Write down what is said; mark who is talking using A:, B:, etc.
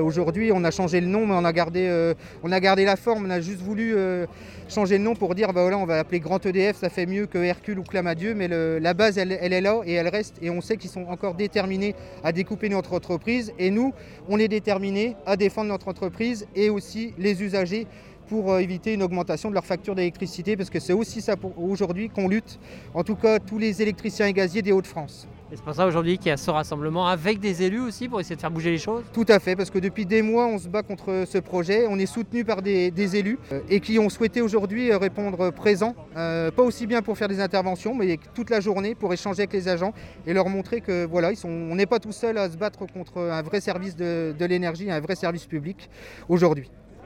A: Aujourd'hui, on a changé le nom, mais on a gardé la forme. On a juste voulu changer le nom pour dire, voilà, on va l'appeler Grand EDF, ça fait mieux que Hercule ou Clamadieu, mais la base, elle est là et elle reste. Et on sait qu'ils sont encore déterminés à découper notre entreprise. Et nous, on est déterminés à défendre notre entreprise et aussi les usagers pour éviter une augmentation de leur facture d'électricité, parce que c'est aussi ça aujourd'hui qu'on lutte, en tout cas tous les électriciens et gaziers des Hauts-de-France.
B: Et c'est pour ça aujourd'hui qu'il y a ce rassemblement avec des élus aussi pour essayer de faire bouger les choses.
A: Tout à fait, parce que depuis des mois, on se bat contre ce projet. On est soutenu par des élus et qui ont souhaité aujourd'hui répondre présent, pas aussi bien pour faire des interventions, mais toute la journée pour échanger avec les agents et leur montrer que voilà, on n'est pas tout seul à se battre contre un vrai service de l'énergie, un vrai service public aujourd'hui.